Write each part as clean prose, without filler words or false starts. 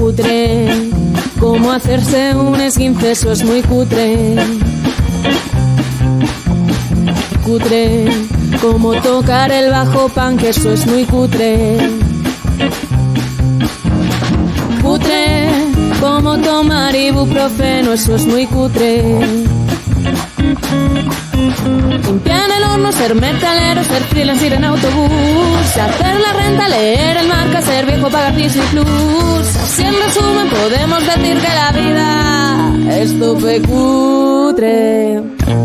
Cutre, como hacerse un esguince, eso es muy cutre. Cutre, como tocar el bajo punk, eso es muy cutre. Cutre, como tomar ibuprofeno, eso es muy cutre. Limpiar el horno, ser metalero, ser freelance, ir en autobús, hacer la renta, leer el marca, ser viejo, pagar Disney Plus. Así en resumen podemos decir que la vida es tope cutre.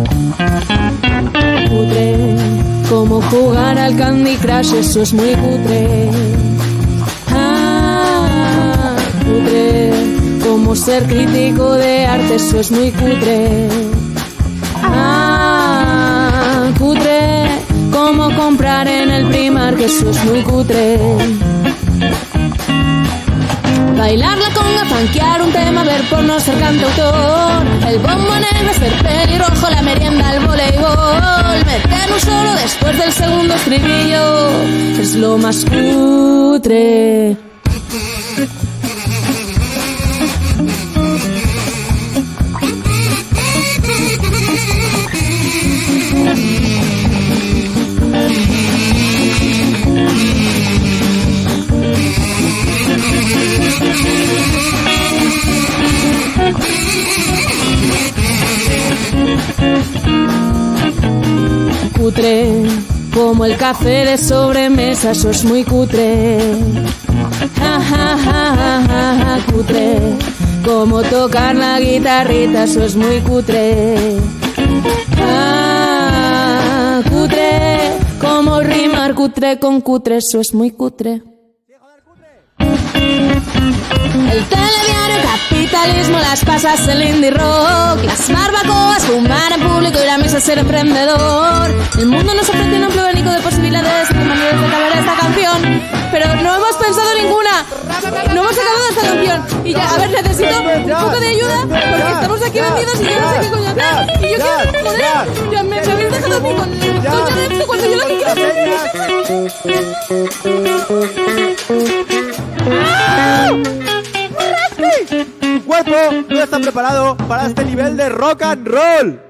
Cutre, como jugar al Candy Crush, eso es muy cutre. Cutre, como ser crítico de arte, eso es muy cutre. Cutre, como comprar en el Primark, que eso es muy cutre. Bailar la conga, funkear un tema, ver porno, ser cantautor. El bombo negro, ser pelirrojo, la merienda, el voleibol. Meter un solo después del segundo estribillo es lo más cutre. Cutre, como el café de sobremesa, eso es muy cutre. Cutre, como tocar la guitarrita, eso es muy cutre. Cutre, como rimar cutre con cutre, eso es muy cutre. El telediario, capitalismo, las pasas, el indie rock, las barbacoas, fumar en público, ir a misa, ser emprendedor. El mundo nos ofrece un amplio abanico de posibilidades y de maneras de acabar esta canción, pero no hemos pensado ninguna. No hemos acabado esta canción. Y ya, a ver, necesito un poco de ayuda porque estamos aquí vendidos y yo no sé qué coño hacer. Y yo quiero, joder, ya me habéis dejado a mí con el coño de esto cuando yo lo que quiero Tu cuerpo no está preparado para este nivel de rock and roll.